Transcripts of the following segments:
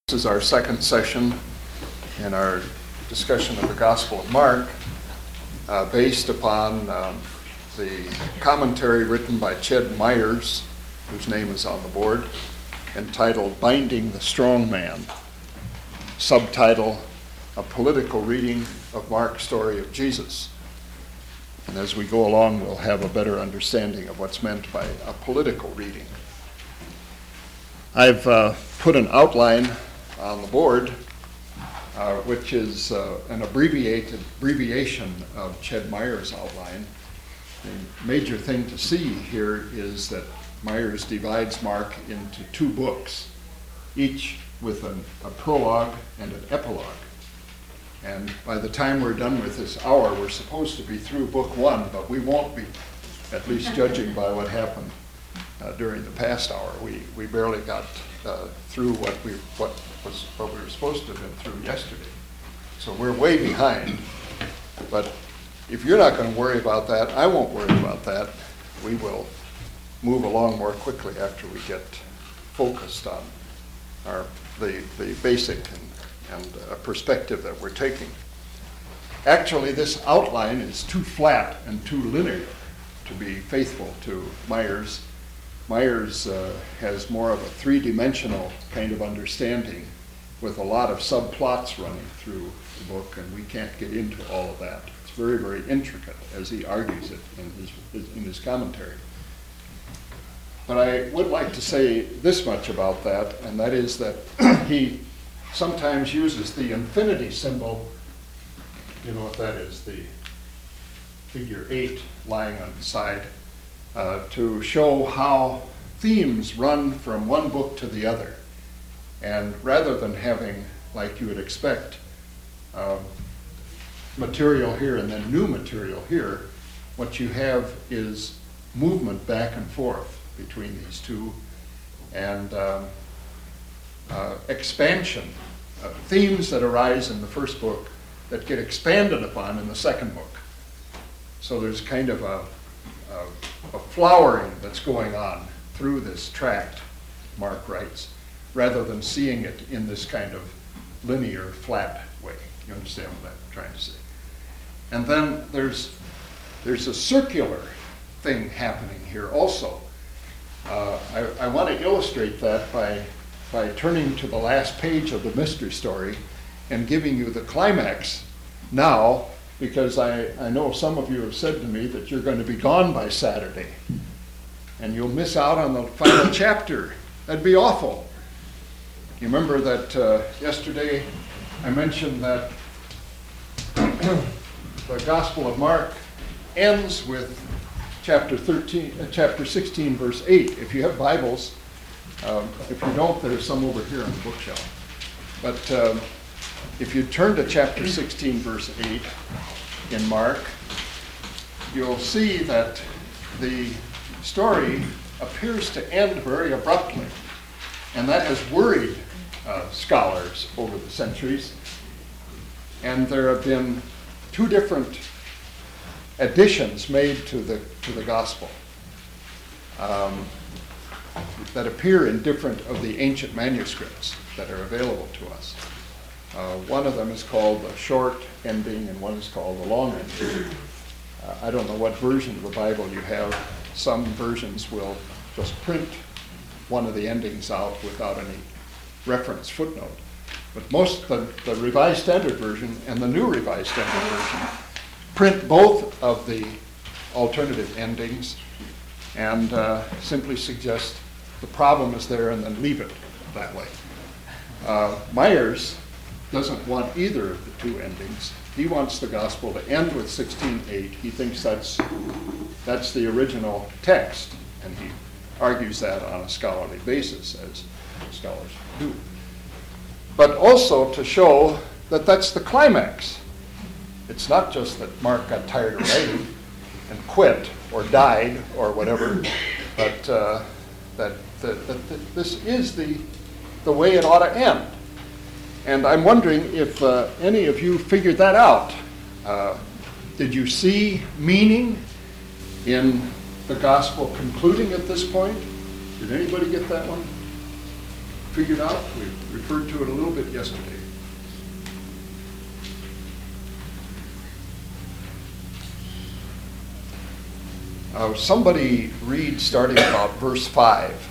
This is our second session in our discussion of the Gospel of Mark, based upon the commentary written by Ched Myers, whose name is on the board, entitled Binding the Strong Man, subtitle, A Political Reading of Mark's Story of Jesus. And as we go along, we'll have a better understanding of what's meant by a political reading. I've put an outline on the board, which is an abbreviation of Ched Myers' outline. The major thing to see here is that Myers divides Mark into two books, each with a prologue and an epilogue. And by the time we're done with this hour, we're supposed to be through book one, but we won't be, at least judging by what happened during the past hour. We barely got through what we were supposed to have been through yesterday. So we're way behind. But if you're not going to worry about that, I won't worry about that. We will move along more quickly after we get focused on the basic and perspective that we're taking. Actually, this outline is too flat and too linear to be faithful to Myers. Myers has more of a three-dimensional kind of understanding with a lot of subplots running through the book, and we can't get into all of that. It's very, very intricate as he argues it in his commentary. But I would like to say this much about that, and that is that he sometimes uses the infinity symbol. You know what that is, the figure 8 lying on the side, to show how themes run from one book to the other. And rather than having, like you would expect, material here and then new material here, what you have is movement back and forth between these two, and expansion of themes that arise in the first book that get expanded upon in the second book. So there's kind of a flowering that's going on through this tract, Mark writes, rather than seeing it in this kind of linear, flat way. You understand what I'm trying to say? And then there's a circular thing happening here also. I want to illustrate that by turning to the last page of the mystery story and giving you the climax now, because I know some of you have said to me that you're going to be gone by Saturday and you'll miss out on the final chapter. That'd be awful. You remember that yesterday I mentioned that the Gospel of Mark ends with chapter 16, verse 8. If you have Bibles, if you don't, there's some over here on the bookshelf. But if you turn to chapter 16, verse 8 in Mark, you'll see that the story appears to end very abruptly. And that has worried scholars over the centuries. And there have been two different additions made to the gospel that appear in different of the ancient manuscripts that are available to us. One of them is called the short ending, and one is called the long ending. I don't know what version of the Bible you have. Some versions will just print one of the endings out without any reference footnote. But most, the Revised Standard Version and the New Revised Standard Version print both of the alternative endings and simply suggest the problem is there and then leave it that way. Myers doesn't want either of the two endings. He wants the gospel to end with 16:8. He thinks that's the original text, and he argues that on a scholarly basis, as scholars do. But also to show that that's the climax. It's not just that Mark got tired of writing and quit or died or whatever, but that this is the way it ought to end. And I'm wondering if any of you figured that out. Did you see meaning in the gospel concluding at this point? Did anybody get that one? figured out. We referred to it a little bit yesterday. Somebody read starting about verse 5.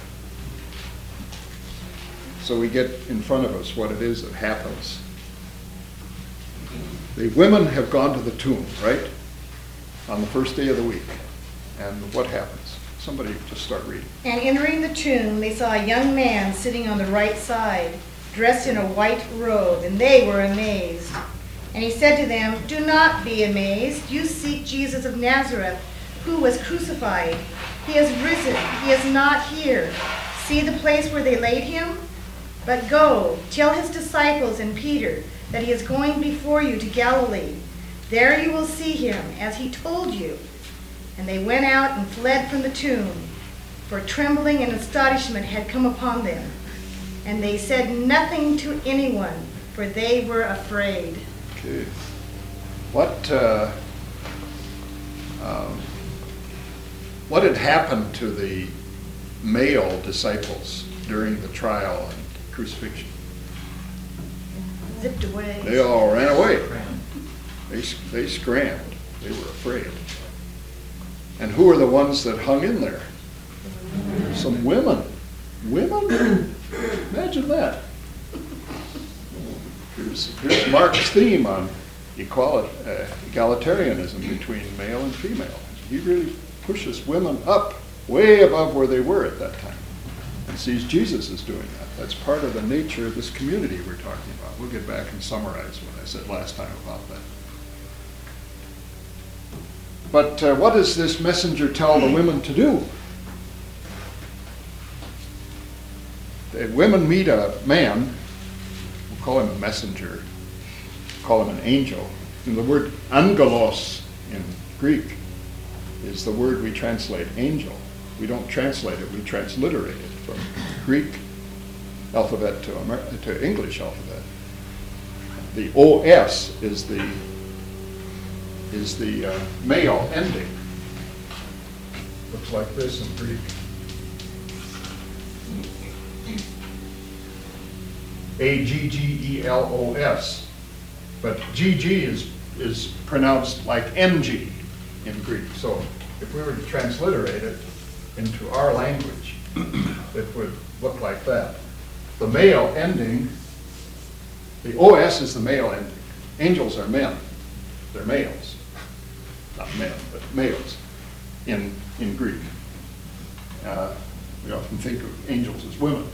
So we get in front of us what it is that happens. The women have gone to the tomb, right? On the first day of the week. And what happens? Somebody just start reading. And entering the tomb, they saw a young man sitting on the right side, dressed in a white robe, and they were amazed. And he said to them, "Do not be amazed. You seek Jesus of Nazareth, who was crucified. He has risen. He is not here. See the place where they laid him? But go, tell his disciples and Peter that he is going before you to Galilee. There you will see him, as he told you." And they went out and fled from the tomb, for trembling and astonishment had come upon them. And they said nothing to anyone, for they were afraid. Okay. What had happened to the male disciples during the trial and crucifixion? Zipped away. They all ran away. They scrambled. They were afraid. And who are the ones that hung in there? Some women. Women? Imagine that. Here's Mark's theme on egalitarianism between male and female. He really pushes women up way above where they were at that time and sees Jesus is doing that. That's part of the nature of this community we're talking about. We'll get back and summarize what I said last time about that. But what does this messenger tell the women to do? The women meet a man, we'll call him a messenger, call him an angel. And the word angelos in Greek is the word we translate angel. We don't translate it, we transliterate it from Greek alphabet to English alphabet. The OS is the male ending. Looks like this in Greek. AGGELOS. But GG is pronounced like MG in Greek. So if we were to transliterate it into our language, it would look like that. The male ending, the OS is the male ending. Angels are men. They're males. Not men, but males in Greek. We often think of angels as women,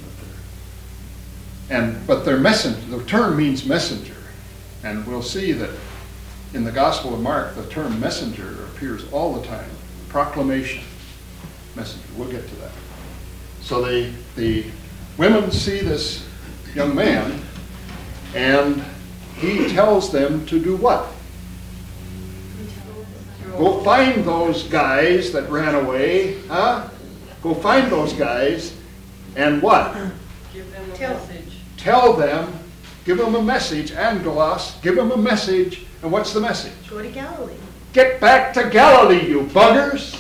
but they're messenger. The term means messenger, and we'll see that in the Gospel of Mark, the term messenger appears all the time. Proclamation, messenger. We'll get to that. So the women see this young man, and he tells them to do what? Go find those guys that ran away, huh? Go find those guys, and what? Give them a message. Tell them, give them a message, angelos, give them a message, and what's the message? Go to Galilee. Get back to Galilee, you buggers!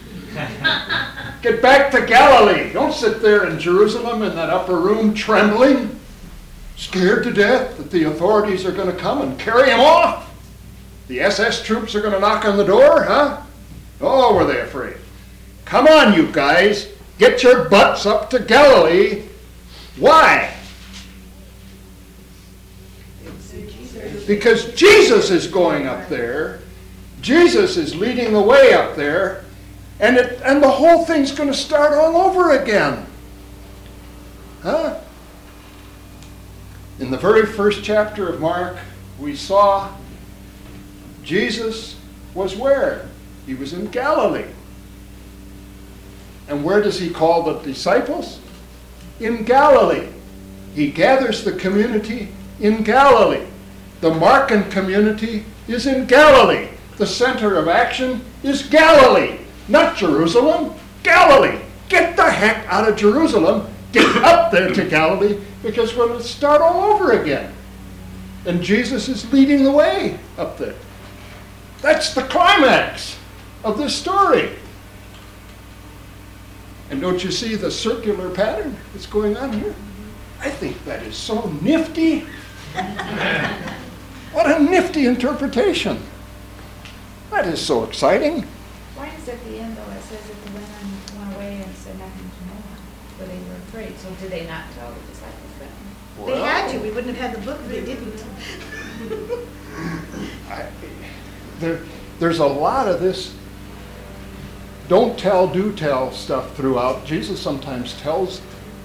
Get back to Galilee! Don't sit there in Jerusalem in that upper room trembling, scared to death that the authorities are going to come and carry him off. The SS troops are going to knock on the door, huh? Oh, were they afraid. Come on, you guys. Get your butts up to Galilee. Why? Because Jesus is going up there. Jesus is leading the way up there. And the whole thing's going to start all over again. Huh? In the very first chapter of Mark, we saw Jesus was where? He was in Galilee. And where does he call the disciples? In Galilee. He gathers the community in Galilee. The Markan community is in Galilee. The center of action is Galilee, not Jerusalem. Galilee. Get the heck out of Jerusalem. Get up there to Galilee, because we're going to start all over again. And Jesus is leading the way up there. That's the climax of this story. And don't you see the circular pattern that's going on here? I think that is so nifty. What a nifty interpretation. That is so exciting. Why does at the end, though, it says that the women went away and said nothing to no one, for they were afraid. So did they not tell the disciples that? They had to. We wouldn't have had the book if they didn't. There's a lot of this don't tell, do tell stuff throughout. Jesus tells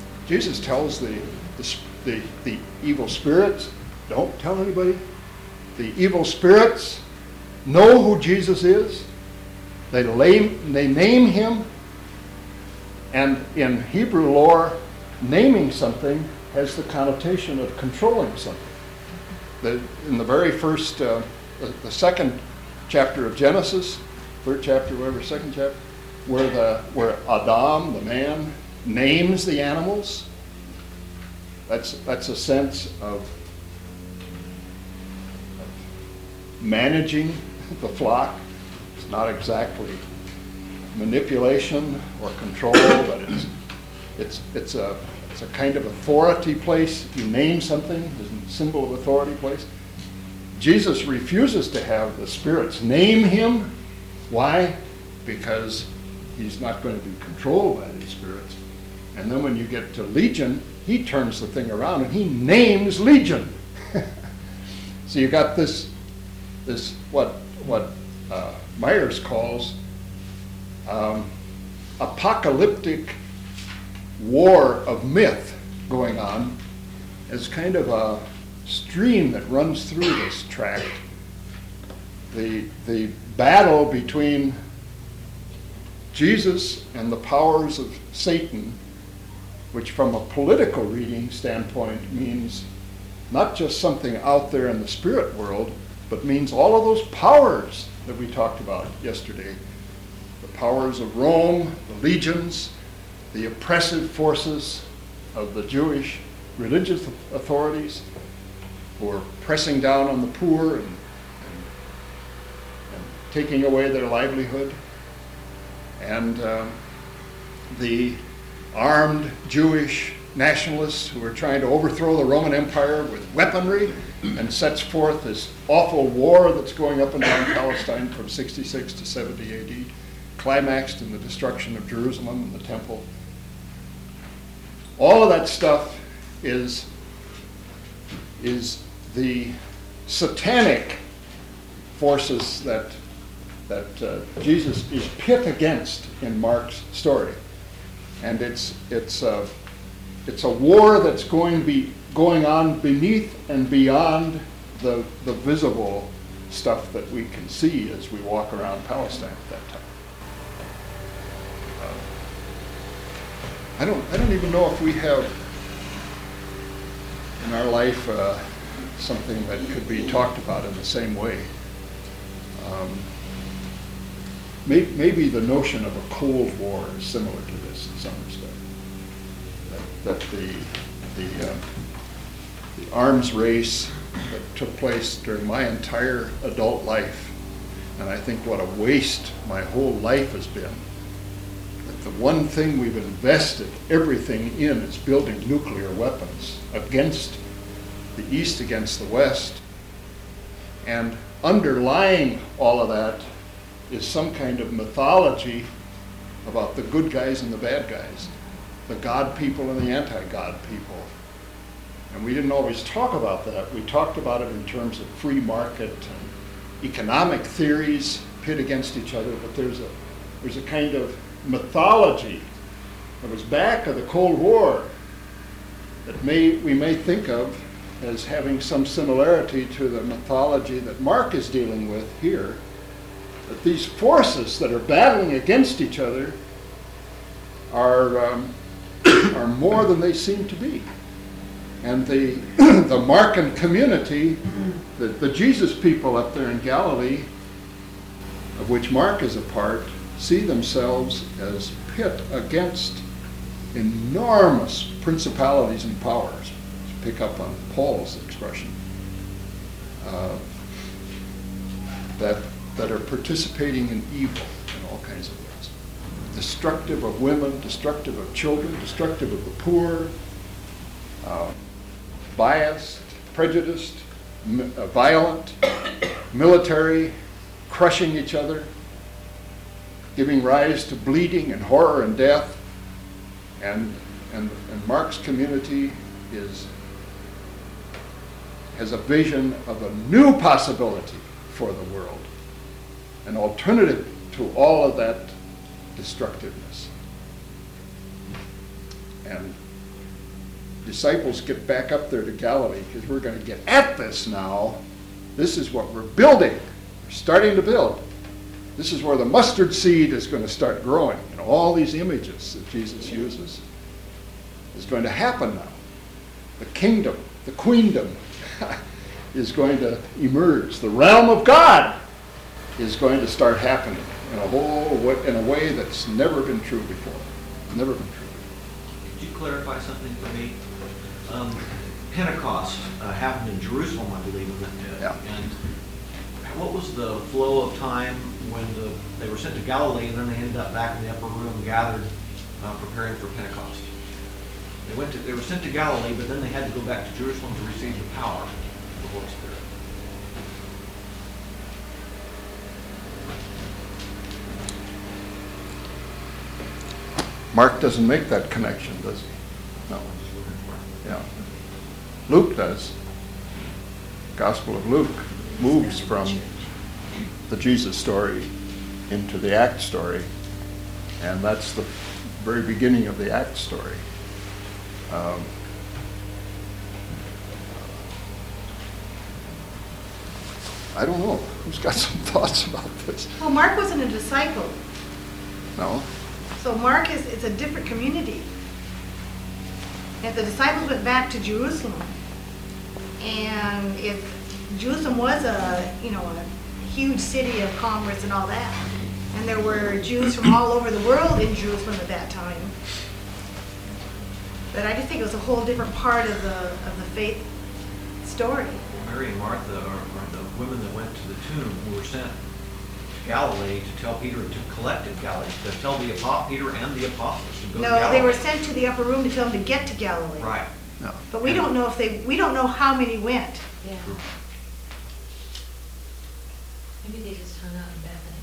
the evil spirits, don't tell anybody. The evil spirits know who Jesus is. They name him. And in Hebrew lore, naming something has the connotation of controlling something. In the very first, the second chapter of Genesis, third chapter, whatever, second chapter, where Adam, the man, names the animals, that's a sense of managing the flock. It's not exactly manipulation or control, but it's a kind of authority place. You name something, it's a symbol of authority place. Jesus refuses to have the spirits name him. Why? Because he's not going to be controlled by these spirits. And then when you get to Legion, he turns the thing around and he names Legion. So you got this what Myers calls apocalyptic war of myth going on as kind of a stream that runs through this tract. The battle between Jesus and the powers of Satan, which from a political reading standpoint means not just something out there in the spirit world, but means all of those powers that we talked about yesterday. The powers of Rome, the legions, the oppressive forces of the Jewish religious authorities who are pressing down on the poor and taking away their livelihood, and the armed Jewish nationalists who are trying to overthrow the Roman Empire with weaponry, and sets forth this awful war that's going up and down Palestine from 66 to 70 AD, climaxed in the destruction of Jerusalem and the temple. All of that stuff is the satanic forces that Jesus is pit against in Mark's story, and it's a war that's going on beneath and beyond the visible stuff that we can see as we walk around Palestine at that time. I don't even know if we have in our life something that could be talked about in the same way. Maybe the notion of a Cold War is similar to this in some respect. That the arms race that took place during my entire adult life, and I think what a waste my whole life has been, that the one thing we've invested everything in is building nuclear weapons against the East, against the West, and underlying all of that is some kind of mythology about the good guys and the bad guys, the God people and the anti-God people. And we didn't always talk about that. We talked about it in terms of free market and economic theories pit against each other, but there's a kind of mythology that was back of the Cold War that we may think of as having some similarity to the mythology that Mark is dealing with here, that these forces that are battling against each other are more than they seem to be. And the Markan community, the Jesus people up there in Galilee, of which Mark is a part, see themselves as pit against enormous principalities and powers, to pick up on Paul's expression, that are participating in evil in all kinds of ways. Destructive of women, destructive of children, destructive of the poor, biased, prejudiced, violent, military, crushing each other, giving rise to bleeding and horror and death. And Mark's community has a vision of a new possibility for the world, an alternative to all of that destructiveness. And disciples get back up there to Galilee because we're going to get at this now. This is what we're building. We're starting to build. This is where the mustard seed is going to start growing. And all these images that Jesus uses is going to happen now. The kingdom, the queendom is going to emerge. The realm of God is going to start happening in a way that's never been true before. Never been true before. Could you clarify something for me? Pentecost happened in Jerusalem, I believe. Yeah. And what was the flow of time when they were sent to Galilee and then they ended up back in the upper room gathered preparing for Pentecost? They were sent to Galilee, but then they had to go back to Jerusalem to receive the power of the Holy Spirit. Mark doesn't make that connection, does he? No. Yeah. Luke does. Gospel of Luke moves from the Jesus story into the Acts story, and that's the very beginning of the Acts story. I don't know. Who's got some thoughts about this? Well, Mark wasn't a disciple. No? So Mark it's a different community. If the disciples went back to Jerusalem, and if Jerusalem was a huge city of commerce and all that, and there were Jews from all over the world in Jerusalem at that time, but I just think it was a whole different part of the faith story. Mary and Martha are the women that went to the tomb who were sent to Galilee to tell Peter to collect at Galilee, to tell Peter and the apostles to go to No, Galilee. they were sent to the upper room to tell them to get to Galilee. Right. No. But we don't know we don't know how many went. Yeah. True. Maybe they just hung out in Bethany.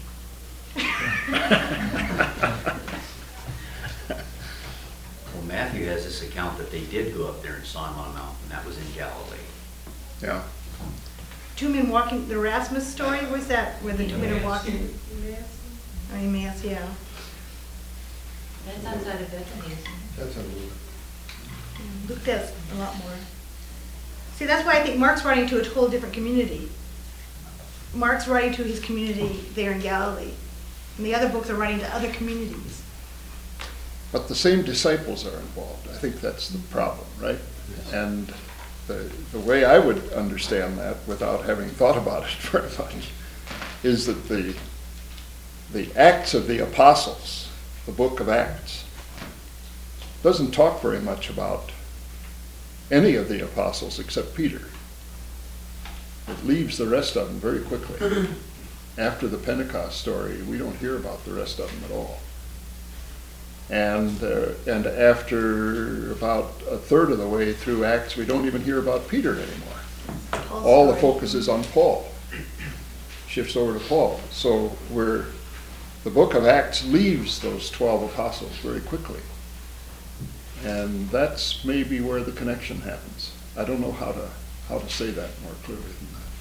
Well, Matthew has this account that they did go up there and saw him on a mountain. That was in Galilee. Yeah. Two men walking, the Erasmus story, was that where the two men are walking? Emmaus, yeah. That's outside of Bethany, isn't it? That's a Luke. Luke does a lot more. See, that's why I think Mark's writing to a whole different community. Mark's writing to his community there in Galilee. And the other books are writing to other communities. But the same disciples are involved. I think that's the problem, right? And the way I would understand that, without having thought about it very much, is that the Acts of the Apostles, the book of Acts, doesn't talk very much about any of the apostles except Peter. It leaves the rest of them very quickly. After the Pentecost story, we don't hear about the rest of them at all. And after about a third of the way through Acts, we don't even hear about Peter anymore. All the focus is on Paul. Shifts over to Paul. So the book of Acts leaves those 12 apostles very quickly. And that's maybe where the connection happens. I don't know how to say that more clearly than that.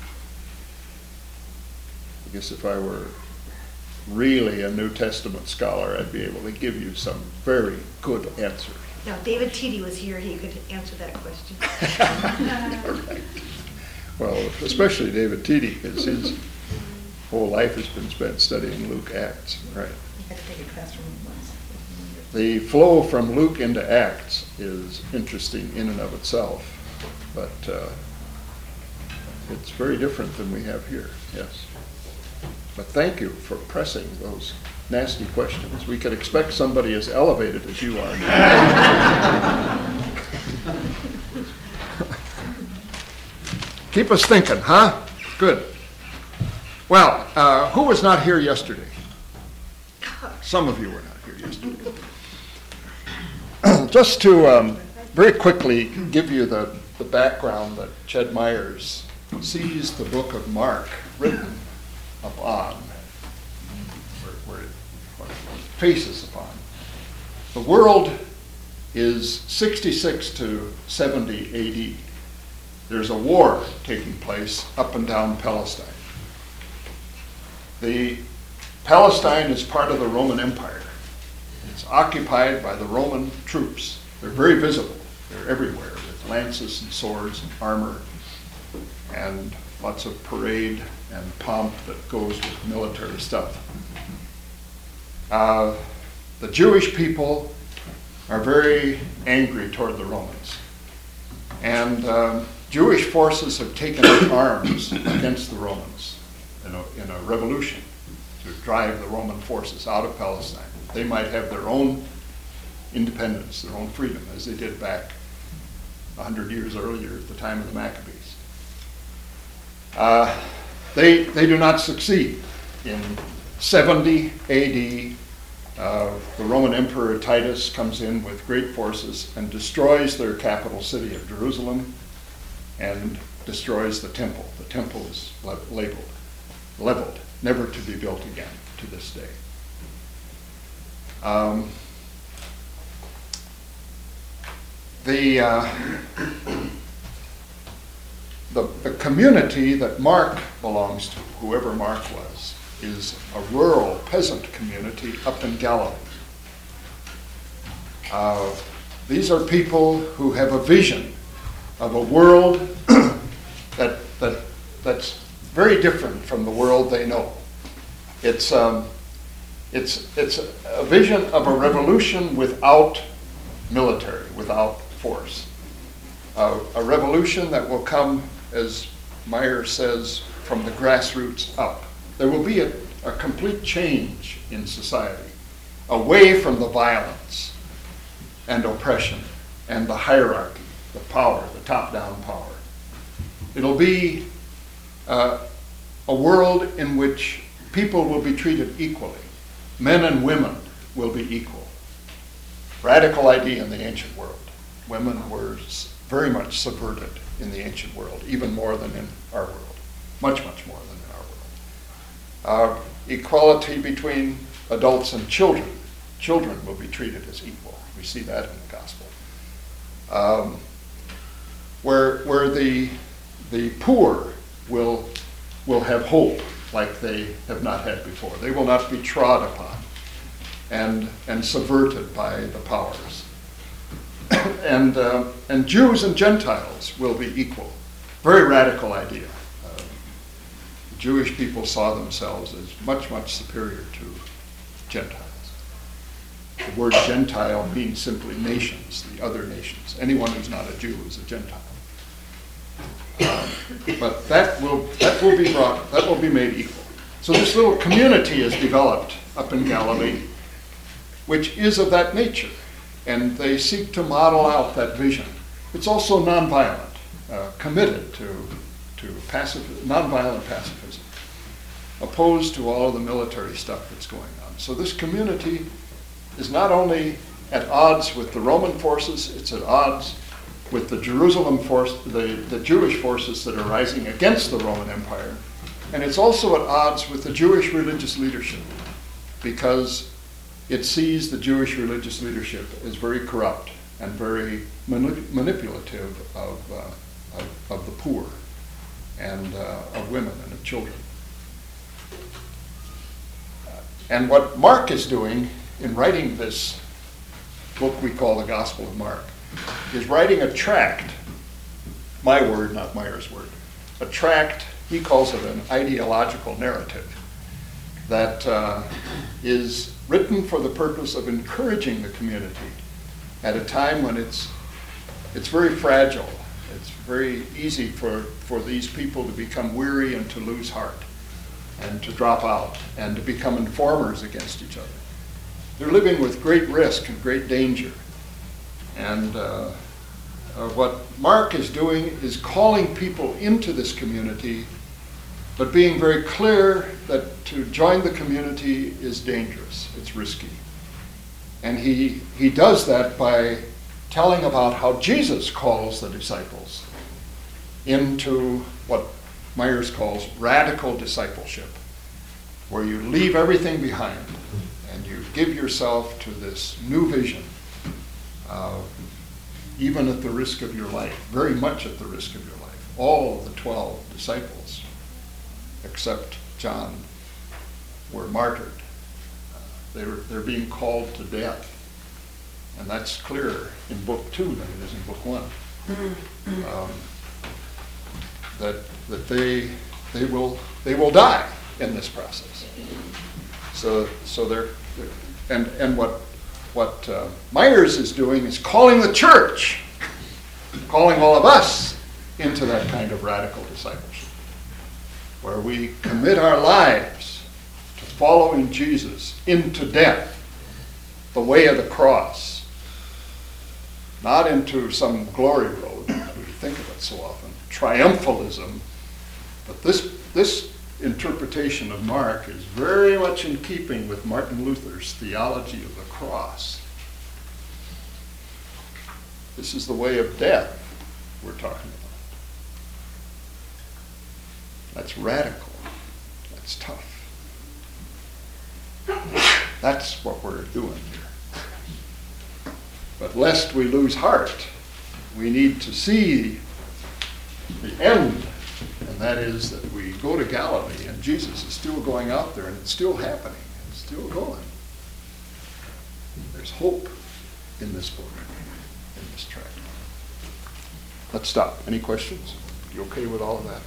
I guess if I were really a New Testament scholar, I'd be able to give you some very good answers. Now, if David Teedy was here, he could answer that question. Right. Well, especially David Teedy, because his whole life has been spent studying Luke Acts. Right. I had to take a class from him once. The flow from Luke into Acts is interesting in and of itself, but it's very different than we have here, yes. But thank you for pressing those nasty questions. We could expect somebody as elevated as you are. Keep us thinking, huh? Good. Well, who was not here yesterday? Some of you were not here yesterday. Just to very quickly give you the background that Ched Myers sees the book of Mark written upon, where it faces upon. The world is 66 to 70 AD. There's a war taking place up and down Palestine. Palestine is part of the Roman Empire. It's occupied by the Roman troops. They're very visible. They're everywhere with lances and swords and armor and lots of parade and pomp that goes with military stuff. The Jewish people are very angry toward the Romans. And Jewish forces have taken up arms against the Romans in a revolution to drive the Roman forces out of Palestine. They might have their own independence, their own freedom, as they did back 100 years earlier at the time of the Maccabees. They do not succeed. In 70 AD, the Roman Emperor Titus comes in with great forces and destroys their capital city of Jerusalem and destroys the temple. The temple is leveled, never to be built again to this day. The community that Mark belongs to, whoever Mark was, is a rural peasant community up in Galilee. These are people who have a vision of a world that's very different from the world they know. It's a vision of a revolution without military, without force. A revolution that will come, as Myers says, from the grassroots up. There will be a complete change in society, away from the violence and oppression and the hierarchy, the power, the top-down power. It'll be a world in which people will be treated equally. Men and women will be equal. Radical idea in the ancient world. Women were very much subverted in the ancient world, even more than in our world. Much, much more than in our world. Equality between adults and children. Children will be treated as equal. We see that in the gospel. Where the poor will have hope like they have not had before. They will not be trod upon and subverted by the powers. And Jews and Gentiles will be equal. Very radical idea. Jewish people saw themselves as much, much superior to Gentiles. The word Gentile means simply nations, the other nations. Anyone who's not a Jew is a Gentile. But that will be made equal. So this little community is developed up in Galilee, which is of that nature, and they seek to model out that vision. It's also nonviolent, committed to nonviolent pacifism, opposed to all of the military stuff that's going on. So this community is not only at odds with the Roman forces, it's at odds with the Jerusalem force, the Jewish forces that are rising against the Roman Empire, and it's also at odds with the Jewish religious leadership, because it sees the Jewish religious leadership as very corrupt and very manipulative of the poor and of women and of children. And what Mark is doing in writing this book we call the Gospel of Mark is writing a tract, my word, not Myers' word, a tract, he calls it an ideological narrative, that is written for the purpose of encouraging the community at a time when it's very fragile. It's very easy for these people to become weary and to lose heart and to drop out and to become informers against each other. They're living with great risk and great danger. And what Mark is doing is calling people into this community, but being very clear that to join the community is dangerous, it's risky. And he does that by telling about how Jesus calls the disciples into what Myers calls radical discipleship, where you leave everything behind and you give yourself to this new vision, even at the risk of your life, very much at the risk of your life. All of the 12 disciples, except John, were martyred. They're being called to death. And that's clearer in book 2 than it is in book 1. That they will die in this process. So they're and what Myers is doing is calling the church, calling all of us into that kind of radical discipleship, where we commit our lives to following Jesus into death, the way of the cross, not into some glory road. We think of it so often, triumphalism. But this interpretation of Mark is very much in keeping with Martin Luther's theology of the cross. This is the way of death we're talking about. That's radical. That's tough. That's what we're doing here. But lest we lose heart, we need to see the end, and that is that we go to Galilee, and Jesus is still going out there, and it's still happening. It's still going. There's hope in this book, in this tract. Let's stop. Any questions? You okay with all of that?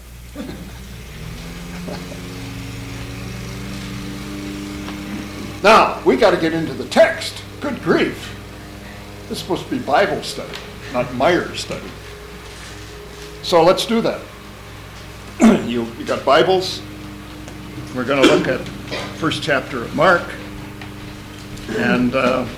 Now, we got to get into the text. Good grief. This is supposed to be Bible study, not Myers study. So let's do that. You got Bibles? We're going to look at first chapter of Mark. And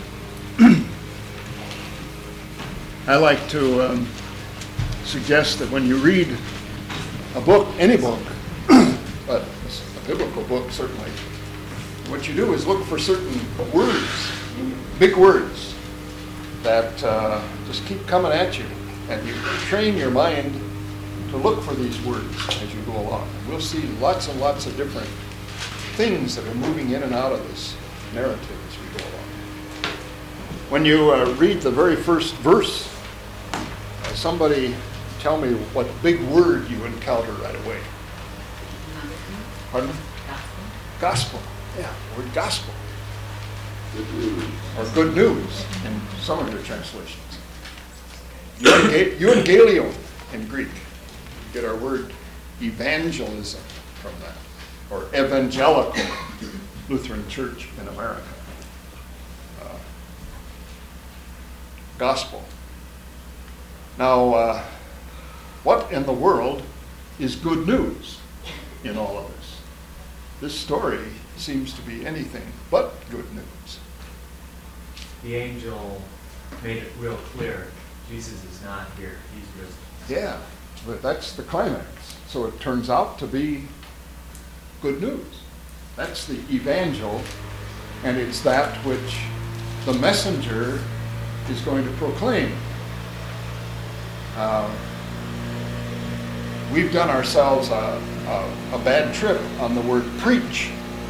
I like to suggest that when you read a book, any book, but a biblical book certainly, what you do is look for certain words, big words, that just keep coming at you. And you train your mind to look for these words as you go along. And we'll see lots and lots of different things that are moving in and out of this narrative as we go along. When you read the very first verse, somebody tell me what big word you encounter right away. Pardon? Gospel. Yeah, the word gospel. Good news. Or good news in some of your translations. Euangelion in Greek. We get our word evangelism from that. Or evangelical, Lutheran Church in America. Gospel. Now, what in the world is good news in all of this? This story seems to be anything but good news. The angel made it real clear. Jesus is not here. He's risen. Yeah, but that's the climax. So it turns out to be good news. That's the evangel, and it's that which the messenger is going to proclaim. We've done ourselves a bad trip on the word preach.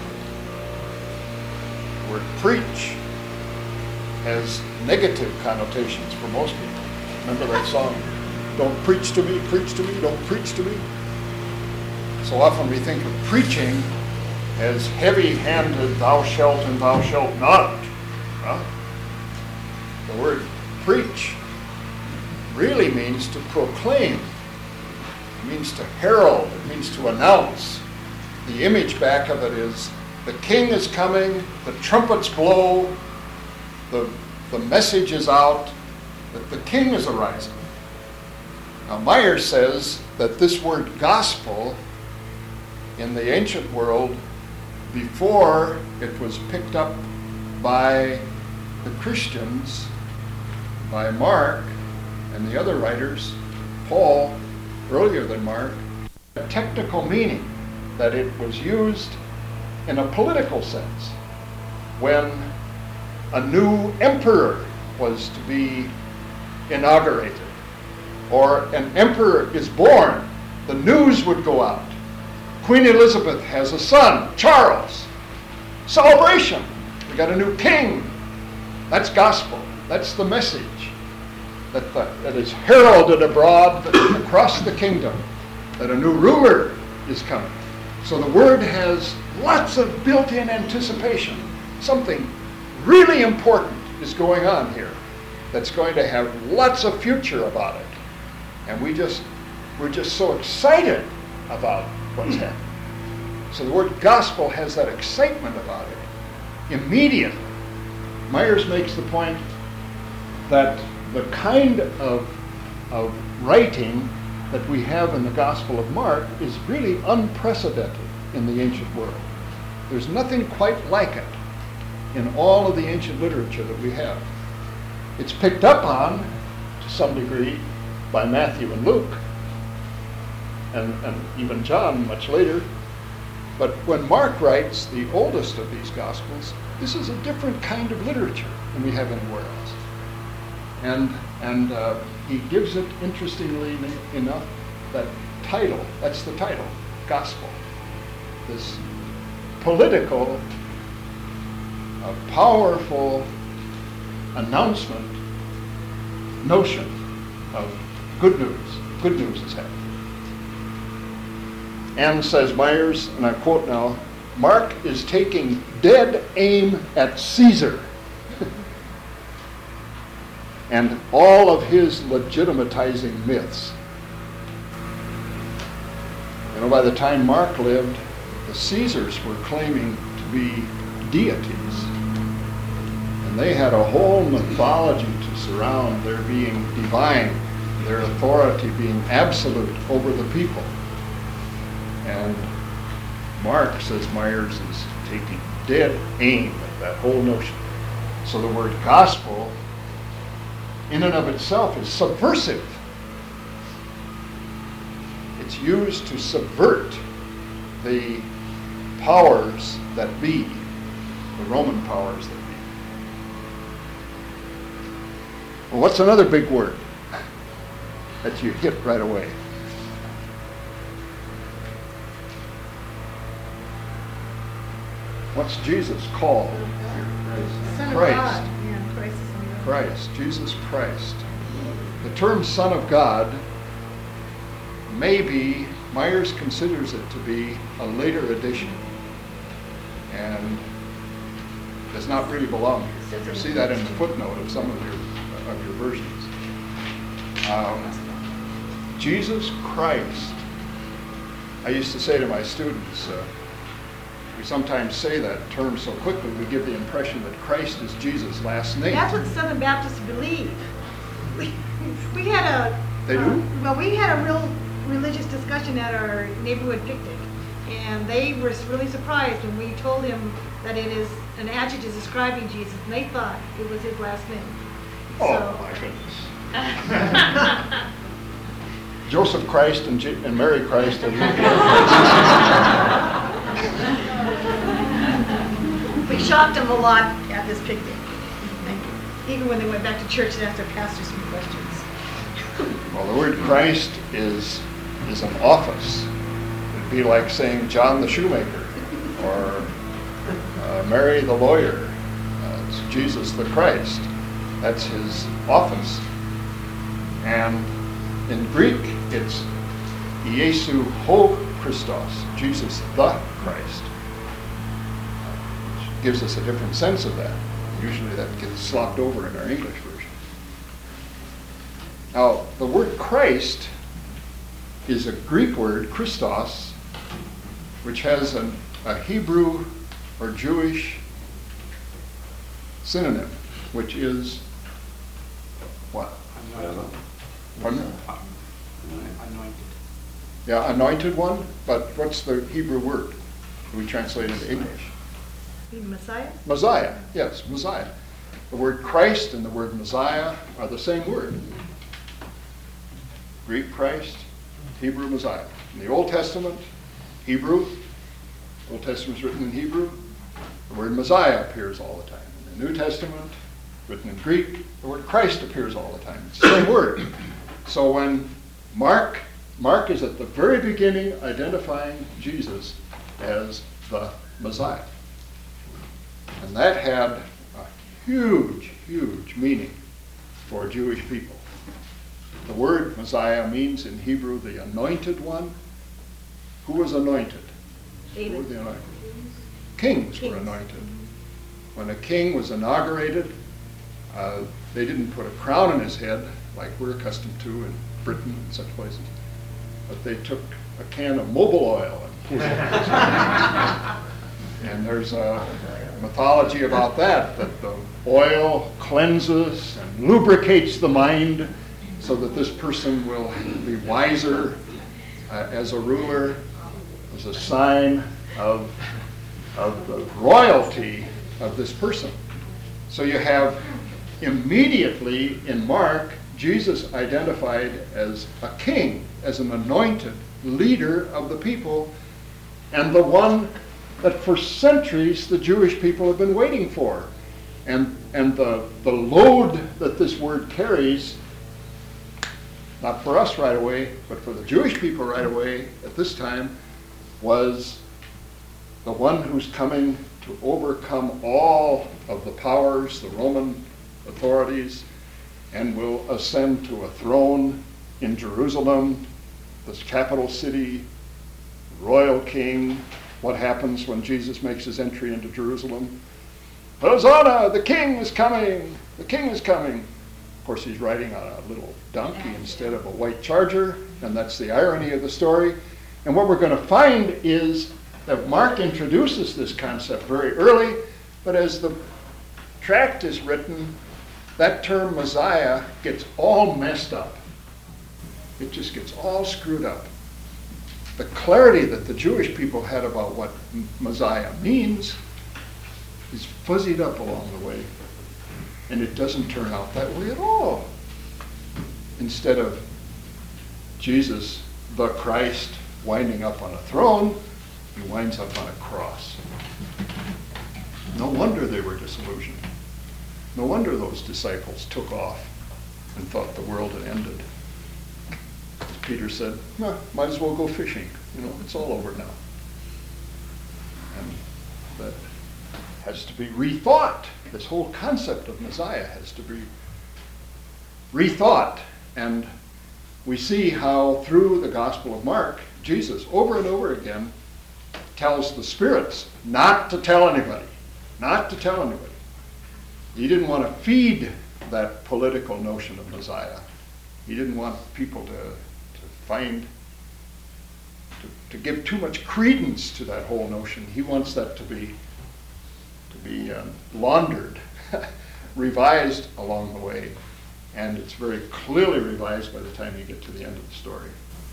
The word preach has negative connotations for most people. Remember that song, don't preach to me, don't preach to me? So often we think of preaching as heavy-handed, thou shalt and thou shalt not. Huh? The word preach really means to proclaim. It means to herald. It means to announce. The image back of it is the king is coming, the trumpets blow, the message is out that the king is arising. Now Myers says that this word gospel in the ancient world, before it was picked up by the Christians, by Mark and the other writers, Paul, earlier than Mark, a technical meaning, that it was used in a political sense when a new emperor was to be inaugurated, or an emperor is born, the news would go out. Queen Elizabeth has a son, Charles. Celebration. We got a new king. That's gospel. That's the message that is heralded abroad across the kingdom, that a new ruler is coming. So the word has lots of built-in anticipation. Something really important is going on here that's going to have lots of future about it. And we're just so excited about what's happening. So the word gospel has that excitement about it immediately. Myers makes the point that the kind of writing that we have in the Gospel of Mark is really unprecedented in the ancient world. There's nothing quite like it in all of the ancient literature that we have. It's picked up on, to some degree, by Matthew and Luke, and even John much later. But when Mark writes the oldest of these Gospels, this is a different kind of literature than we have anywhere else. And he gives it, interestingly enough, that title. That's the title, Gospel. This political, powerful announcement, notion of good news. Good news is happening. And says Myers, and I quote now, Mark is taking dead aim at Caesar and all of his legitimatizing myths. You know, by the time Mark lived, the Caesars were claiming to be deities. And they had a whole mythology to surround their being divine, their authority being absolute over the people. And Mark, says Myers, is taking dead aim at that whole notion. So the word gospel, in and of itself, is subversive. It's used to subvert the powers that be, the Roman powers that be. Well, what's another big word that you hit right away? What's Jesus called? Son of Christ. God. Yeah, Christ is Son of God. Christ, Jesus Christ. The term Son of God maybe Myers considers it to be a later addition and does not really belong here. You see that in the footnote of some of your versions. Jesus Christ. I used to say to my students, we sometimes say that term so quickly we give the impression that Christ is Jesus' last name. That's what the Southern Baptists believe. We had a... They do? Well, we had a real religious discussion at our neighborhood picnic. And they were really surprised when we told them that it is an adjective describing Jesus. And they thought it was his last name. Oh, my goodness. Joseph Christ and Mary Christ. We shocked them a lot at this picnic. Even when they went back to church and asked their pastor some questions. Well, the word Christ is an office. It'd be like saying John the shoemaker or Mary the lawyer. It's Jesus the Christ. That's his office. And in Greek, it's Iesu ho Christos, Jesus the Christ. Which gives us a different sense of that. Usually that gets slopped over in our English version. Now, the word Christ is a Greek word, Christos, which has a Hebrew or Jewish synonym, which is what? Pardon? Anointed. Yeah, anointed one, but what's the Hebrew word we translate into English? Messiah? Messiah, yes, Messiah. The word Christ and the word Messiah are the same word. Greek Christ, Hebrew Messiah. In the Old Testament, Hebrew, Old Testament is written in Hebrew, the word Messiah appears all the time. In the New Testament, written in Greek. The word Christ appears all the time. It's the same word. So when Mark is at the very beginning identifying Jesus as the Messiah. And that had a huge, huge meaning for Jewish people. The word Messiah means in Hebrew the anointed one. Who was anointed? Who were the anointed? Kings were anointed. When a king was inaugurated, they didn't put a crown on his head like we're accustomed to in Britain and such places, but they took a can of Mobil oil and poured it on his head. And there's a mythology about that the oil cleanses and lubricates the mind so that this person will be wiser as a ruler, as a sign of the royalty of this person. So you have immediately in Mark, Jesus identified as a king, as an anointed leader of the people, and the one that for centuries the Jewish people have been waiting for. And the load that this word carries, not for us right away, but for the Jewish people right away at this time, was the one who's coming to overcome all of the powers, the Roman authorities, and will ascend to a throne in Jerusalem, this capital city, royal king. What happens when Jesus makes his entry into Jerusalem? Hosanna, the king is coming, the king is coming. Of course, he's riding on a little donkey instead of a white charger, and that's the irony of the story. And what we're going to find is that Mark introduces this concept very early, but as the tract is written, that term Messiah gets all messed up. It just gets all screwed up. The clarity that the Jewish people had about what Messiah means is fuzzied up along the way. And it doesn't turn out that way at all. Instead of Jesus, the Christ, winding up on a throne, he winds up on a cross. No wonder they were disillusioned. No wonder those disciples took off and thought the world had ended. Peter said, might as well go fishing. It's all over now. And that has to be rethought. This whole concept of Messiah has to be rethought. And we see how through the Gospel of Mark, Jesus over and over again tells the spirits not to tell anybody. Not to tell anybody. He didn't want to feed that political notion of Messiah. He didn't want people to give too much credence to that whole notion. He wants that to be laundered, revised along the way, and it's very clearly revised by the time you get to the end of the story.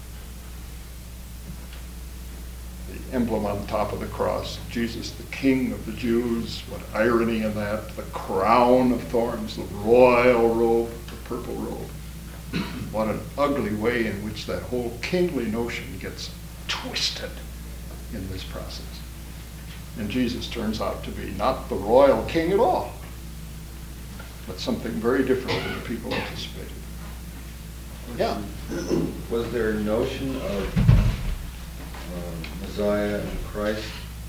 The emblem on top of the cross, Jesus, the King of the Jews, what irony in that, the crown of thorns, the royal robe, the purple robe. What an ugly way in which that whole kingly notion gets twisted in this process. And Jesus turns out to be not the royal king at all, but something very different than the people anticipated. Yeah. Was there a notion of Messiah and Christ,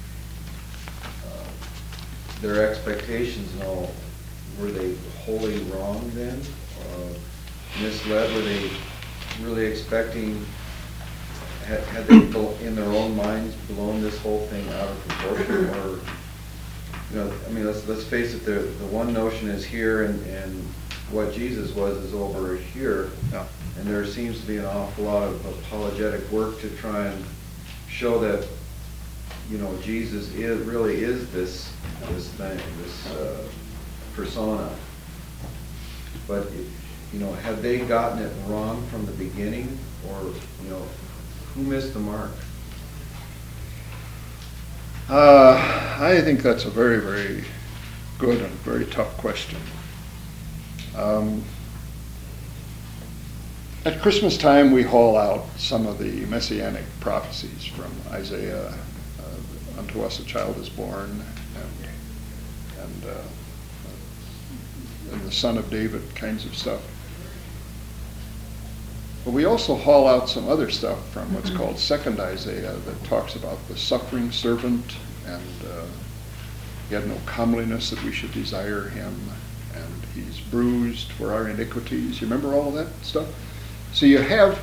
their expectations and all, were they wholly wrong then? Misled? Were they really expecting, had they in their own minds blown this whole thing out of proportion? Or, let's face it, the one notion is here, and what Jesus was is over here. Yeah. And there seems to be an awful lot of apologetic work to try and show that, Jesus really is this thing, this persona. But had they gotten it wrong from the beginning, or who missed the mark? I think that's a very, very good and very tough question. At Christmas time, we haul out some of the messianic prophecies from Isaiah. Unto us a child is born, and and the Son of David kinds of stuff. But we also haul out some other stuff from what's called Second Isaiah that talks about the suffering servant, and he had no comeliness that we should desire him, and he's bruised for our iniquities. You remember all of that stuff? So you have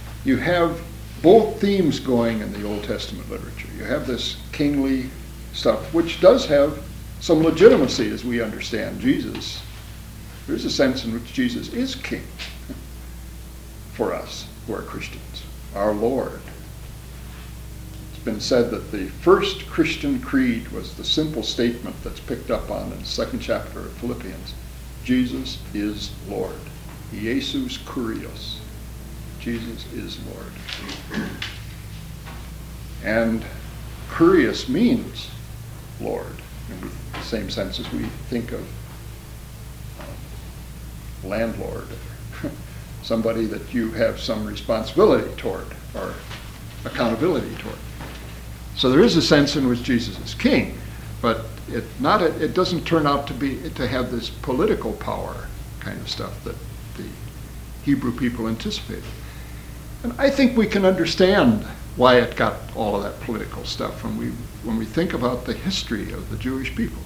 both themes going in the Old Testament literature. You have this kingly stuff, which does have some legitimacy as we understand Jesus. There's a sense in which Jesus is king for us who are Christians, our Lord. It's been said that the first Christian creed was the simple statement that's picked up on in the 2nd chapter of Philippians. Jesus is Lord. Jesus Kurios. Jesus is Lord. And Kurios means Lord, in the same sense as we think of landlord, somebody that you have some responsibility toward or accountability toward. So there is a sense in which Jesus is king, but it doesn't turn out to have this political power kind of stuff that the Hebrew people anticipated. And I think we can understand why it got all of that political stuff when we think about the history of the Jewish people,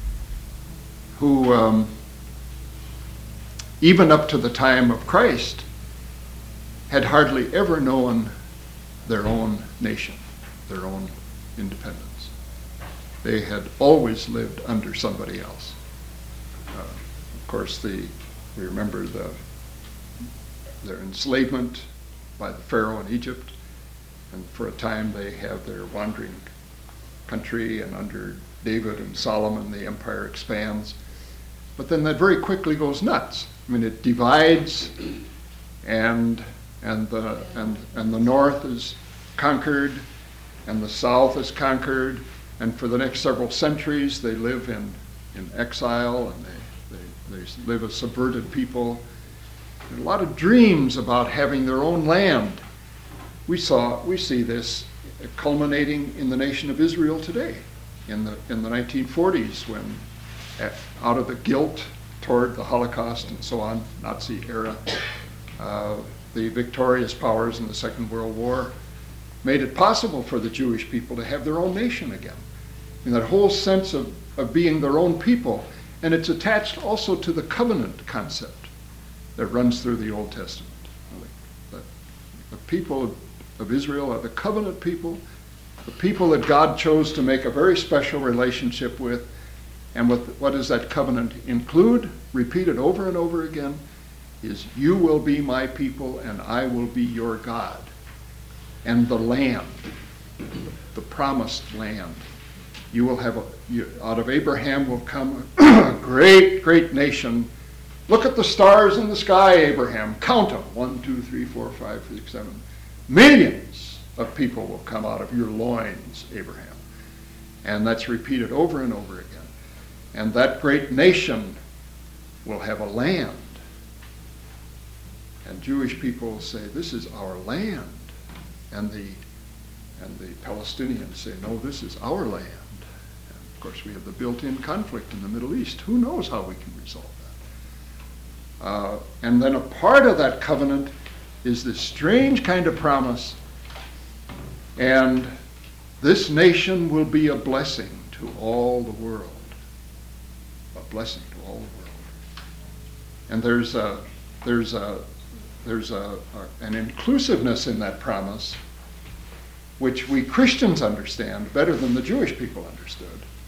who even up to the time of Christ had hardly ever known their own nation, their own independence. They had always lived under somebody else. Of course, we remember their enslavement by the Pharaoh in Egypt, and for a time they have their wandering country, and under David and Solomon the empire expands. But then that very quickly goes nuts. I mean, it divides, and the north is conquered, and the south is conquered, and for the next several centuries they live in exile, and they live a subverted people. And a lot of dreams about having their own land. We see this culminating in the nation of Israel today, in the 1940s, when out of the guilt toward the Holocaust and so on, Nazi era, the victorious powers in the Second World War made it possible for the Jewish people to have their own nation again. And that whole sense of being their own people, and it's attached also to the covenant concept that runs through the Old Testament. The people of Israel are the covenant people, the people that God chose to make a very special relationship with. And what does that covenant include? Repeated over and over again, is you will be my people and I will be your God. And the land, the promised land, you will have out of Abraham will come a great, great nation. Look at the stars in the sky, Abraham. Count them. 1, 2, 3, 4, 5, 6, 7. Millions of people will come out of your loins, Abraham. And that's repeated over and over again. And that great nation will have a land. And Jewish people say, this is our land. And the Palestinians say, no, this is our land. And of course, we have the built-in conflict in the Middle East. Who knows how we can resolve that? And then a part of that covenant is this strange kind of promise, and this nation will be a blessing to all the world. A blessing to all the world. And there's an inclusiveness in that promise which we Christians understand better than the Jewish people understood.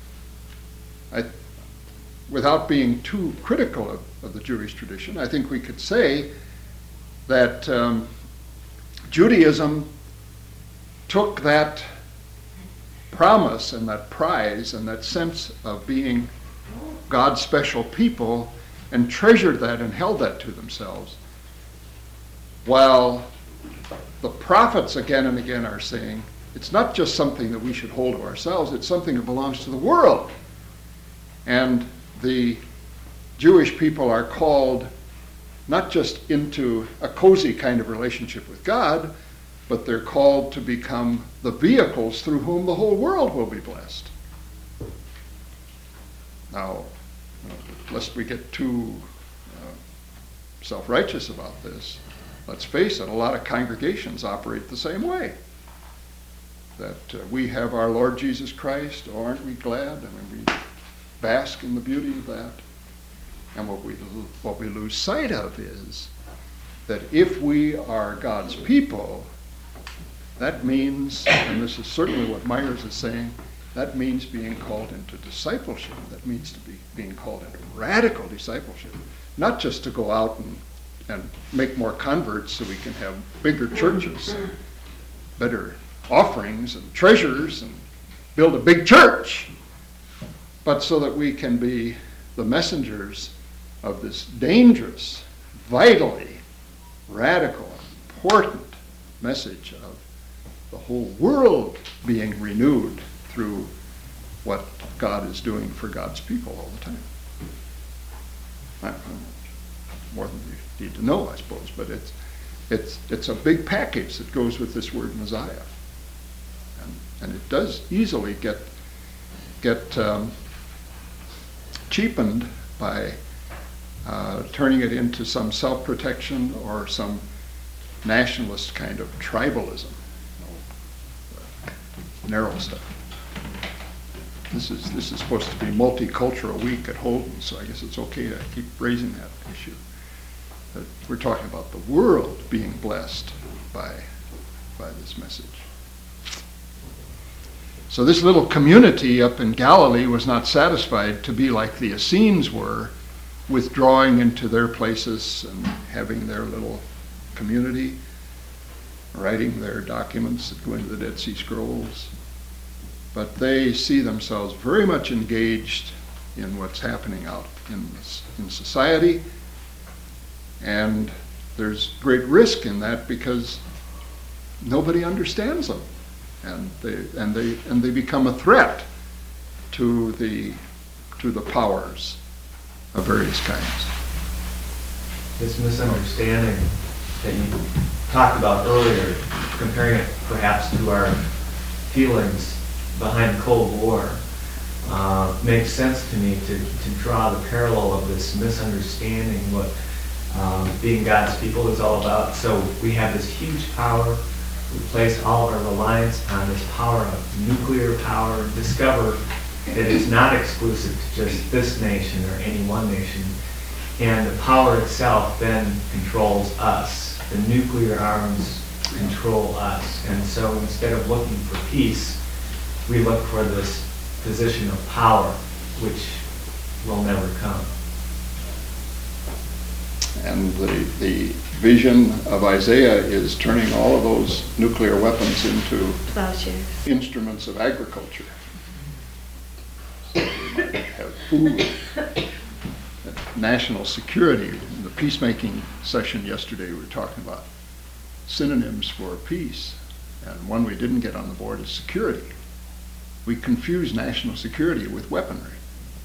Without being too critical of the Jewish tradition, I think we could say that Judaism took that promise and that prize and that sense of being God's special people and treasured that and held that to themselves, while the prophets again and again are saying it's not just something that we should hold to ourselves, it's something that belongs to the world. And the Jewish people are called not just into a cozy kind of relationship with God, but they're called to become the vehicles through whom the whole world will be blessed. Now, lest we get too self-righteous about this, let's face it, a lot of congregations operate the same way. That we have our Lord Jesus Christ, oh, aren't we glad? I mean, we bask in the beauty of that. And what we lose sight of is that if we are God's people, that means, and this is certainly what Myers is saying, that means being called into discipleship. That means to be being called into radical discipleship. Not just to go out and make more converts so we can have bigger churches, better offerings and treasures and build a big church, but so that we can be the messengers of this dangerous, vitally radical, important message of the whole world being renewed through what God is doing for God's people all the time. More than we need to know, I suppose, but it's a big package that goes with this word Messiah. And it does easily get cheapened by turning it into some self-protection or some nationalist kind of tribalism, narrow stuff. This is supposed to be Multicultural Week at Holden, so I guess it's okay to keep raising that issue. But we're talking about the world being blessed by this message. So this little community up in Galilee was not satisfied to be like the Essenes were, withdrawing into their places and having their little community, writing their documents that go into the Dead Sea Scrolls. But they see themselves very much engaged in what's happening out in society, and there's great risk in that because nobody understands them. And they become a threat to the powers of various kinds. This misunderstanding that you talked about earlier, comparing it perhaps to our feelings behind the Cold War, makes sense to me to draw the parallel of this misunderstanding what being God's people is all about. So we have this huge power. We place all of our reliance on this power of nuclear power, discover that it's not exclusive to just this nation or any one nation. And the power itself then controls us. The nuclear arms control us. And so instead of looking for peace, we look for this position of power, which will never come. And the vision of Isaiah is turning all of those nuclear weapons into Plowshares. instruments of agriculture. So we might have food, national security. In the peacemaking session yesterday, we were talking about synonyms for peace, and one we didn't get on the board is security. We confuse national security with weaponry.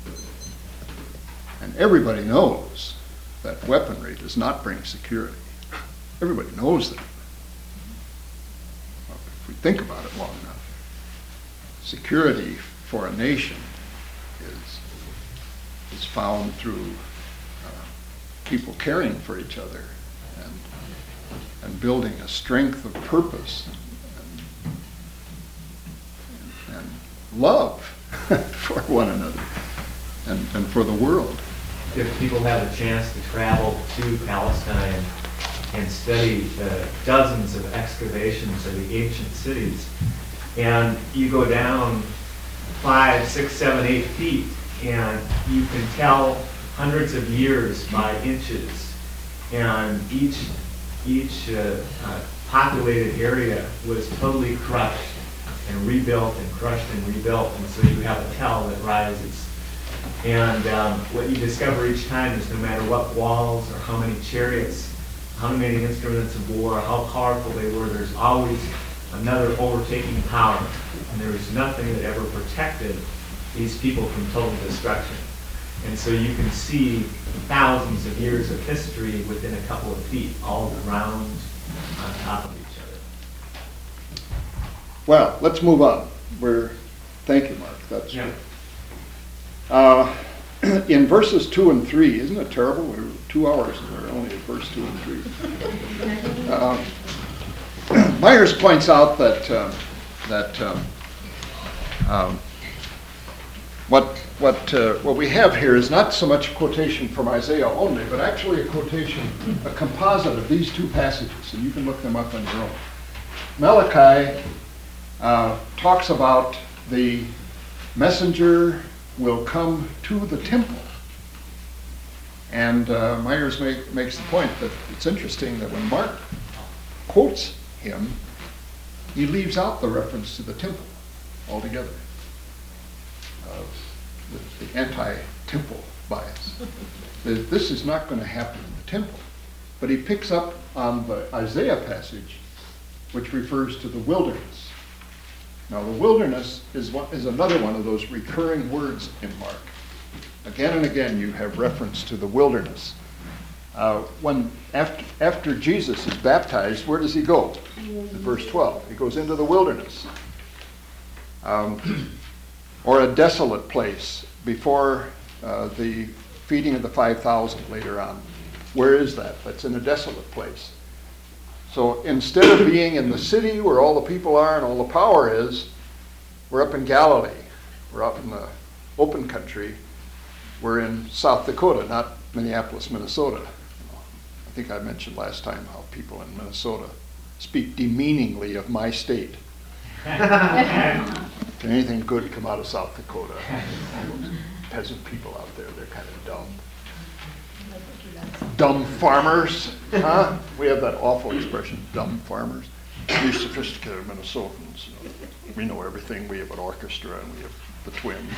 And everybody knows that weaponry does not bring security. Everybody knows that. Well, if we think about it long enough, security for a nation is found through people caring for each other and building a strength of purpose and love for one another and for the world. If people have a chance to travel to Palestine and study the dozens of excavations of the ancient cities, and you go down 5, 6, 7, 8 feet, and you can tell hundreds of years by inches, and each populated area was totally crushed and rebuilt and crushed and rebuilt, and so you have a tell that rises. And what you discover each time is no matter what walls or how many chariots, how many instruments of war, how powerful they were, there's always another overtaking power. And there was nothing that ever protected these people from total destruction. And so you can see thousands of years of history within a couple of feet, all around on top of each other. Well, let's move on. Thank you, Mark. That's Yeah. good. in verses 2 and 3, isn't it terrible? We're 2 hours and we're only at verse 2 and 3. Myers points out that what we have here is not so much a quotation from Isaiah only, but actually a quotation, a composite of these two passages, and you can look them up on your own. Malachi talks about the messenger will come to the temple. And Myers makes the point that it's interesting that when Mark quotes him, he leaves out the reference to the temple altogether. The anti-temple bias. This is not going to happen in the temple. But he picks up on the Isaiah passage, which refers to the wilderness. Now, the wilderness is another one of those recurring words in Mark. Again and again, you have reference to the wilderness. After Jesus is baptized, where does he go? In verse 12, he goes into the wilderness. Or a desolate place before the feeding of the 5,000 later on. Where is that? That's in a desolate place. So instead of being in the city where all the people are and all the power is, we're up in Galilee. We're up in the open country. We're in South Dakota, not Minneapolis, Minnesota. I think I mentioned last time how people in Minnesota speak demeaningly of my state. Can anything good come out of South Dakota? Peasant people out there, they're kind of dumb. Dumb farmers, huh? We have that awful expression, dumb farmers. We sophisticated Minnesotans, we know everything. We have an orchestra and we have the Twins.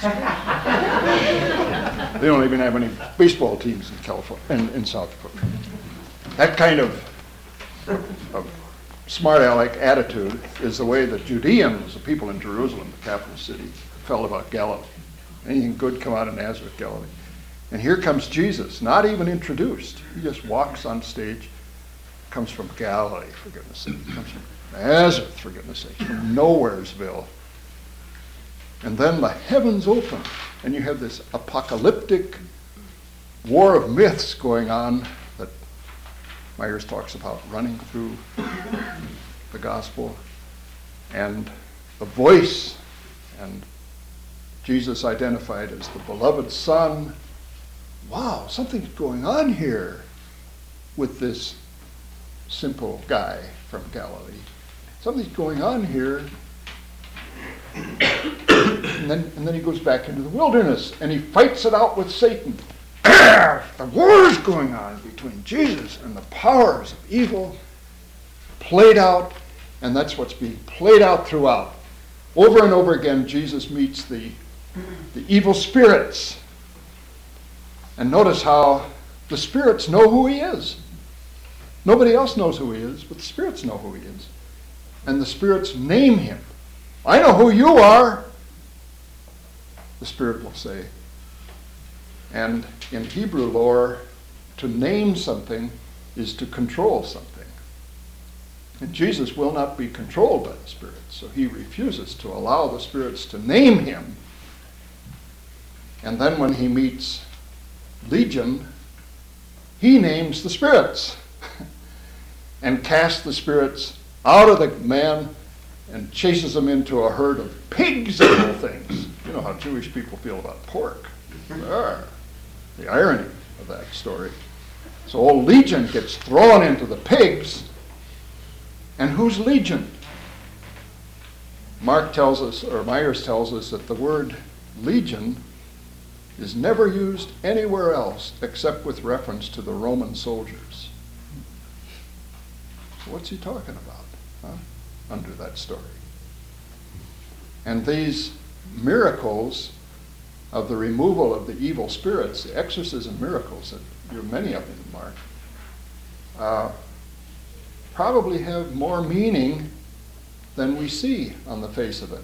They don't even have any baseball teams in California, in South Dakota. That kind of smart aleck attitude is the way that Judeans, the people in Jerusalem, the capital city, felt about Galilee. Anything good come out of Nazareth, Galilee. And here comes Jesus, not even introduced. He just walks on stage, comes from Galilee, for goodness sake. Comes from Nazareth, for goodness sake. From Nowheresville. And then the heavens open, and you have this apocalyptic war of myths going on that Myers talks about running through the gospel. And the voice, and Jesus identified as the beloved Son. Wow, something's going on here with this simple guy from Galilee. Something's going on here. And then he goes back into the wilderness and he fights it out with Satan. The war is going on between Jesus and the powers of evil, played out, and that's what's being played out throughout. Over and over again, Jesus meets the evil spirits. And notice how the spirits know who he is. Nobody else knows who he is, but the spirits know who he is. And the spirits name him. I know who you are, the spirit will say. And in Hebrew lore, to name something is to control something. And Jesus will not be controlled by the spirits, so he refuses to allow the spirits to name him. And then when he meets Legion, he names the spirits and casts the spirits out of the man and chases them into a herd of pigs and little things. You know how Jewish people feel about pork. The irony of that story. So old Legion gets thrown into the pigs. And who's Legion? Mark tells us, or Myers tells us, that the word legion is never used anywhere else except with reference to the Roman soldiers. So what's he talking about under that story? And these miracles of the removal of the evil spirits, the exorcism miracles, that there are many of them in Mark, probably have more meaning than we see on the face of it.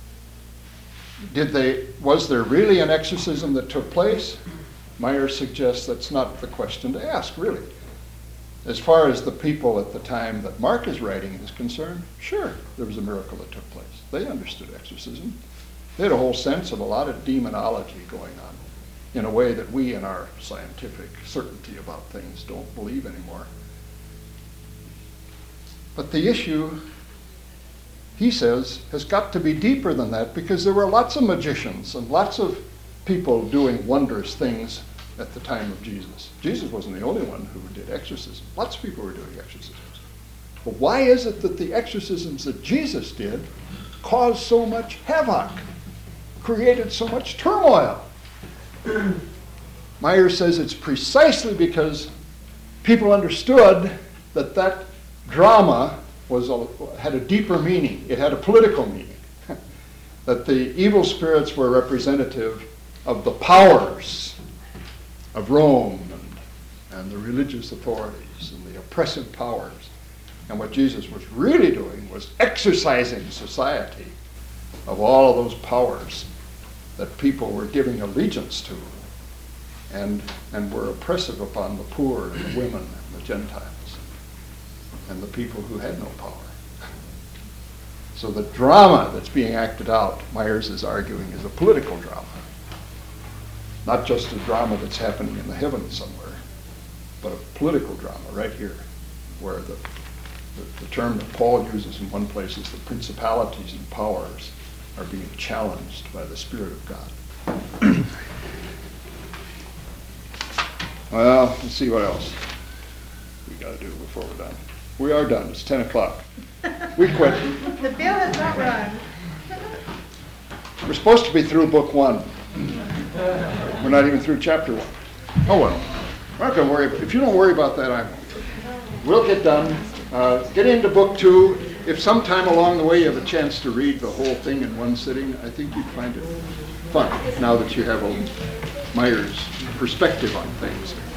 Was there really an exorcism that took place? Myers suggests that's not the question to ask, really. As far as the people at the time that Mark is writing is concerned, sure, there was a miracle that took place. They understood exorcism. They had a whole sense of a lot of demonology going on. in a way that we in our scientific certainty about things don't believe anymore. But the issue, he says, has got to be deeper than that, because there were lots of magicians and lots of people doing wondrous things at the time of Jesus. Jesus wasn't the only one who did exorcism. Lots of people were doing exorcisms. But why is it that the exorcisms that Jesus did caused so much havoc, created so much turmoil? Myers says it's precisely because people understood that that drama had a deeper meaning. It had a political meaning. That the evil spirits were representative of the powers of Rome and the religious authorities and the oppressive powers. And what Jesus was really doing was exercising society of all of those powers that people were giving allegiance to and were oppressive upon the poor and the women and the Gentiles and the people who had no power. So the drama that's being acted out, Myers is arguing, is a political drama. Not just a drama that's happening in the heavens somewhere, but a political drama right here, where the term that Paul uses in one place is the principalities and powers are being challenged by the Spirit of God. Well, let's see what else we got to do before we're done. We are done. It's 10 o'clock. We quit. The bill has not run. We're supposed to be through book 1. We're not even through chapter 1. Oh well. We're not going to worry about it. If you don't worry about that, I won't. We'll get done. Get into book 2. If sometime along the way you have a chance to read the whole thing in one sitting, I think you'd find it fun now that you have a Myers perspective on things.